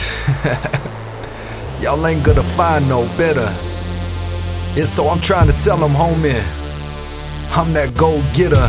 Y'all ain't gonna find no better. Yeah, so I'm trying to tell them, homie, I'm that go-getter,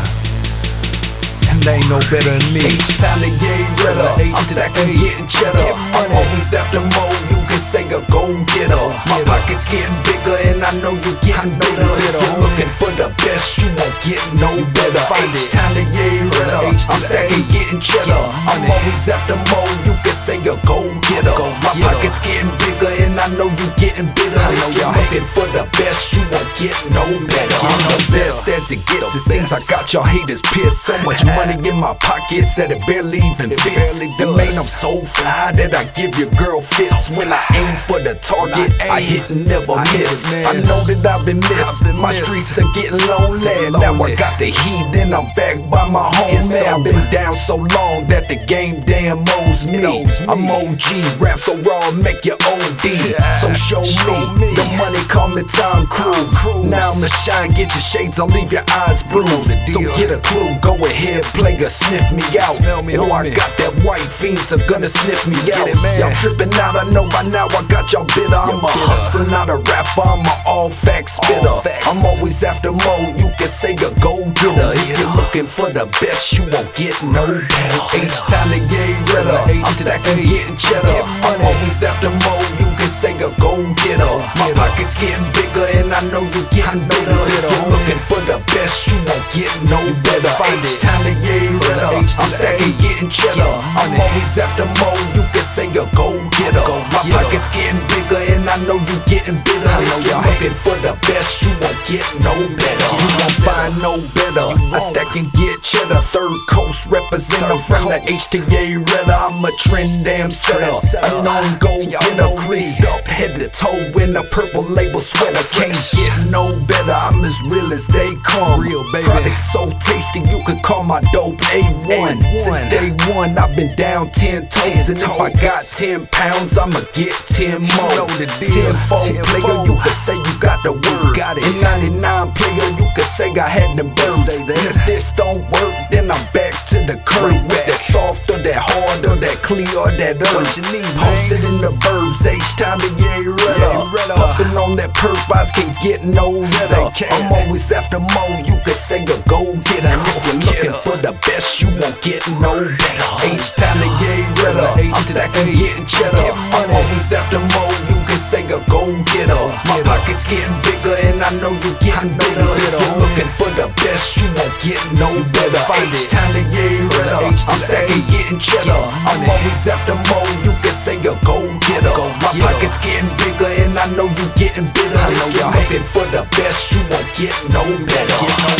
and they ain't no better than me. H-time to get redder, I'm stacking, getting cheddar. I'm always after more, you can say a go-getter. My pockets getting bigger and I know you getting better. If you're looking for the best, you won't get no better. H-time to get redder, I'm stacking, getting cheddar. I'm always after more, you can say a go-getter. My pockets getting bigger and I know you getting better. If you're looking for the best, you won't get no better. I'm the best as it gets. It seems I got y'all haters pissed. So much money in my pockets that it barely even fits. The man, I'm so fly that I give your girl fits. When I aim for the target, I hit and never miss. I know that I've been missed. My streets are getting lonely. Now I got the heat and I'm back by my home. I've been down so long that the game damn owes me. I'm OG, rap so raw, make you OD. So show me the money, call me Tom Cruise. Now I'm the shine, get your shades, I'll leave your eyes bruised. So get a clue, go ahead, play a sniff me out. Oh, I got that white fiends are gonna sniff me out. Y'all tripping out, I know by now I got y'all bitter. I'm a hustler, not a rapper, I'm a all-fact spitter. I'm always after more, you can say a go-getter. If you're looking for the best, you won't get no better. H-time to get redder, I'm stacking, getting cheddar. I'm always after more, you can say a go-getter. My pockets getting bigger and I know you getting better. If you're looking for the best, you won't get no better. H-time to get redder, I'm stacking, getting cheddar. I'm always after more, you can say a go-getter. My pockets getting bigger and I know you getting better. If you're looking for the best, you won't get no better. You won't find no better. I stack and get cheddar. Third Coast representing from the H to Ye redder. I'm a trend damn setter. A known go-getter, creased up head to toe in a purple label sweater. Can't get no better. I'm as real as they come. Product so tasty, you could call my dope A1. Since day one, I've been down 10 toes. And if I got 10 pounds, I'ma get 10 more. 10-fold player, you could say you got the word. In 99 player, you could say I had them birds. And if this don't work, then I'm back to the curb. With that soft or that hard or that clear or that herb. Posted in the burbs, H-time to get redder. Puffin' on that perp, I can't get no redder. I'm always after more, you could say a go-getter. If you're looking for the best, you won't get no better. H-time to get redder, I'm stacking, getting cheddar. I'm always after more, you can say a go-getter. My pockets getting bigger and I know you getting better. If you're looking for the best, you won't get no better. H-time to get redder, I'm stacking, getting cheddar. I'm always after more, you can say a go-getter. My pockets getting bigger and I know you getting better. If you're looking for the best, you won't get no better.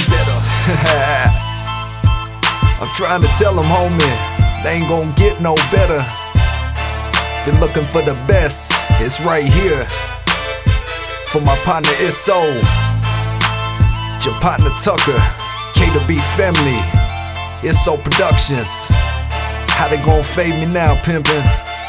I'm trying to tell them, homie, they ain't gon' get no better. If you're looking for the best, it's right here. For my partner Isso, your partner Tucker, K to B family, Isso Productions. How they gon' fade me now, pimpin'?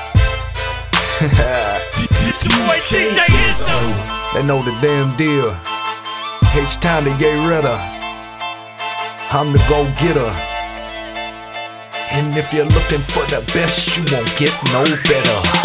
DJ Isso. They know the damn deal. H-time to Ye redder. I'm the go-getter. And if you're looking for the best, you won't get no better.